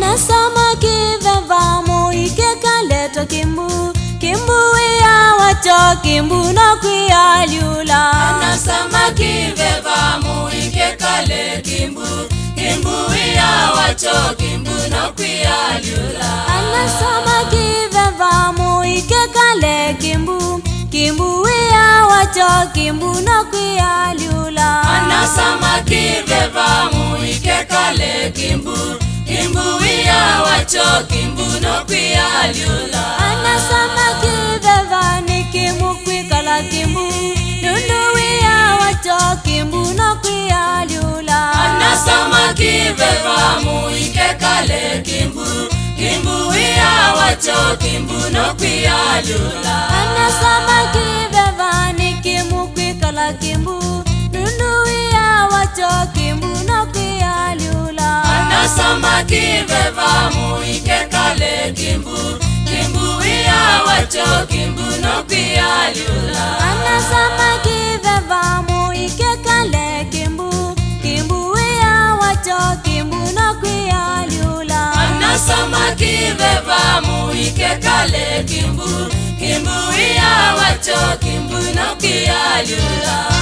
Anasama kiveva muike kaleto kimbu, kimbu ya wacho kimbu no kuyalula. Anasama kiveva muike kale kimbu, kimbu ya wacho kimbu no kuyalula. Anasama kiveva muike kale kimbu, kimbu ya wacho kimbu no kuyalula. Anasama kiveva muike kale kimbu, kimbu ya wacho kimbu no kuyalula. Anasama kiveva nikimukwikala kimbu, nundu ya wacho kimbu no kuyalula. Anasama kiveva muike kale kimbu, kimbu ya wacho kimbu no kuyalula. Anasama kiveva nikimukwikala kimbu, nundu ya wacho kimbu no kuyalula. Anasama kiveva muike kale kimbu, kimbu ya wacho kimbu no kuyalula. Anasama kiveva muike kale kimbu, kimbu ya wacho kimbu no kuyalula. Anasama kiveva muike kale kimbu, kimbu ya wacho kimbu no kuyalula.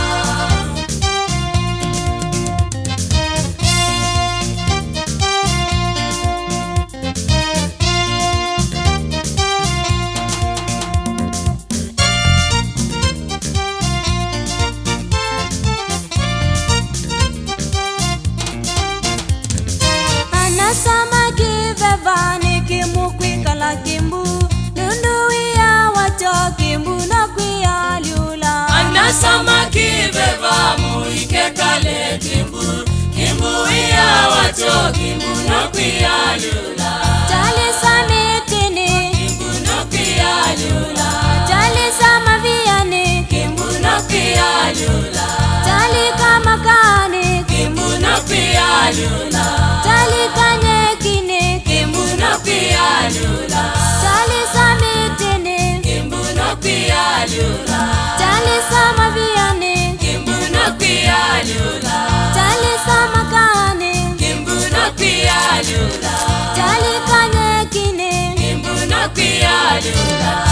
Anasama kiveva nikimukwikala kimbu, nundu ya wacho kimbu no kuyalula. Anasama kiveva muike kale kimbu, kimbu ya wacho kimbu no kuyalula. Jalisa mitini, Kimbu no kuyalula. jalisa maviani, Kimbu no kuyalula. jalika makani, Kimbu no kuyalula. jalika nyekini, Kimbu no kuyalula. jalisa mitini, Kimbu no kuyalula. jalisa maviani, Kimbu no kuyalula. jalisa makani, Kimbu no kuyalula. jalika nyekini. Kimbu no kuyalula.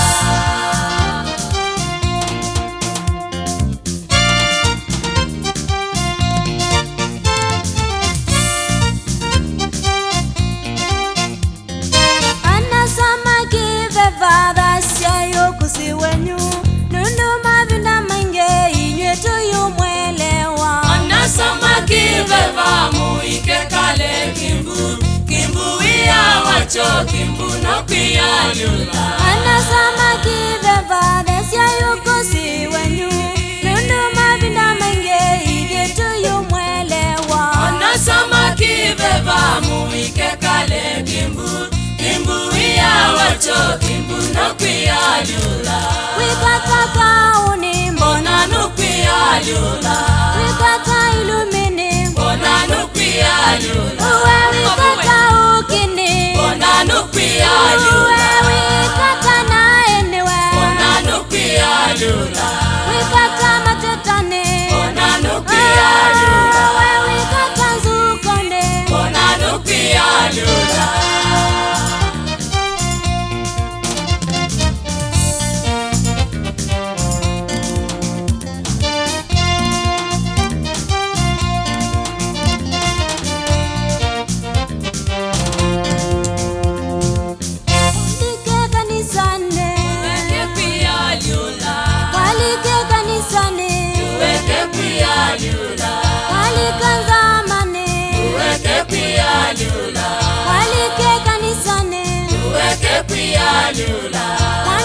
Anasama kiveva dasya yokusi wenyu, nundu mavinda mange inywe tuyumwelewa. Anasama kiveva muike kale kimbu, kimbu ya wacho kimbu no kuyalula. Anasama kiveva dasya yokusi wenyu, nundu mavinda mange inywe tuyumwelewa. Anasama kiveva muike kale kimbu, kimbu ya wacho kimbu no kuyalula. Wikata kauni mbona, Mbona no kuyalula. wikata ilumini, Mbona no kuyalula. uwe wikata ukini, Mbona no uwe kuyalula. wikata naenewe, Mbona no kuyalula. wikata matetane, Mbona no kuyalula. uwe wikata nzukonde. Mbona no kuyalula. Walike kanisane, Weke kuyalula. walike kanisane, Weke kuyalula. walike nzamane, Weke kuyalula. walike kanisane, Weke kuyalula.